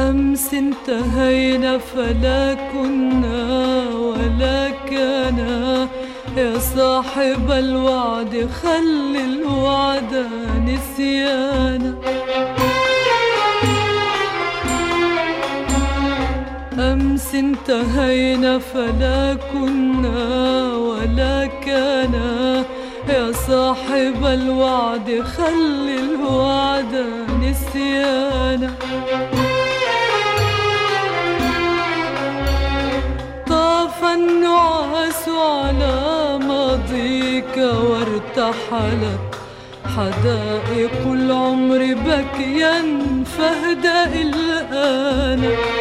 أمس انتهينا فلا كنا ولا كانا، يا صاحب الوعد خل الوعد نسيانا. أمس انتهينا فلا كنا ولا كانا، يا صاحب الوعد خل الوعد نسيانا. طاف النعاس على ماضيك وارتحلت حدائق العمر بكيا، فاهدأ الآن.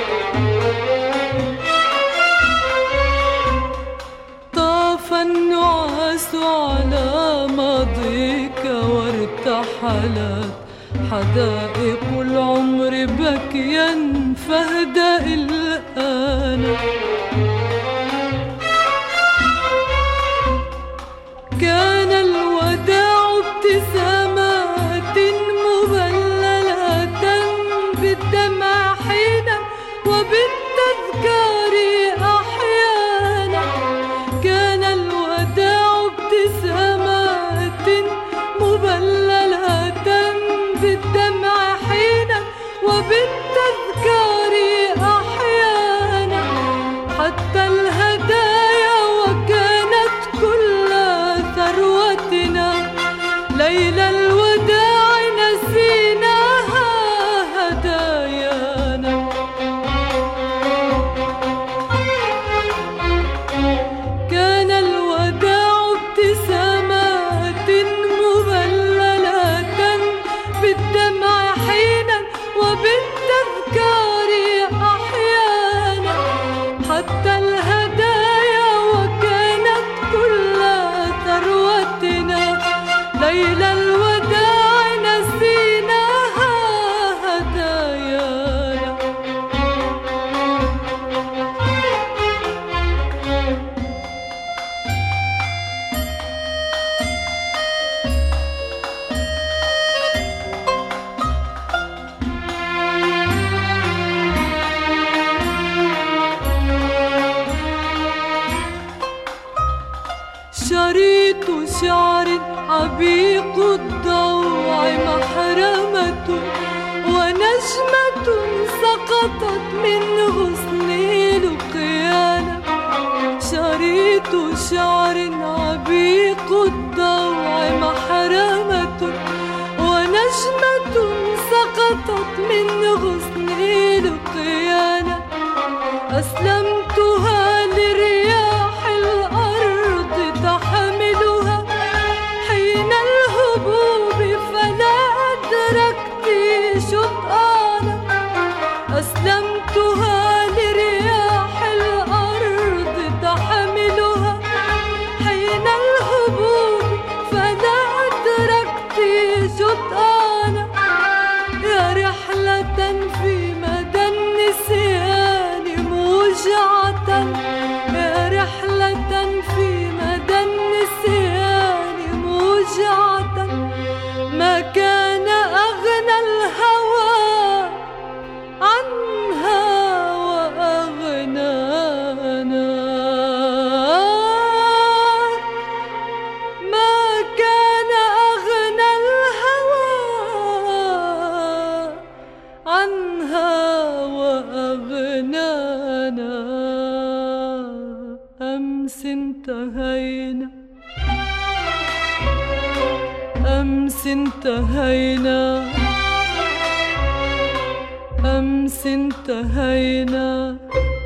طاف النعاس على ماضيك وارتحلت حدائق العمر بكيا، فاهدأ الآن. كان الوداع ابتسامات مبللة بالدمع حينا وبالتذكار أحيانا. كان الوداع ابتسامات مبللة بالدمع حينا وبالتذكار أحيانا. حتى الهدايا وكانت كل ثروتنا، ليلى الوداع نسيناها هدايانا. كان الوداع ابتسامات مبللة بالدمع حينا وبالتذكار أحيانا. حتى الهدايا وكانت كل ثروتنا، ليلى الوداع نسيناها هدايانا. شريط شعر عبيق الضوع محرمة، ونجمة سقطت من غصني لقيانا. شريط شعر عبيق الضوع محرمة، ونجمة سقطت من غصني لقيانا. أسلمتها لرياح الأرض تحملها حين الهبوب، فلا أدركت شطآنا. أسلمتها لرياح الأرض تحملها حين الهبوب، فلا أدركت شطآنا. يا رحلة في مدى النسيان موجعة، يا رحلة في مدى النسيان موجعة. ما كان أغنى الهوى عنها وأغنانا. ما كان أغنى الهوى عنها وأغنانا. أمس انتهينا، أمس انتهينا، أمس انتهينا.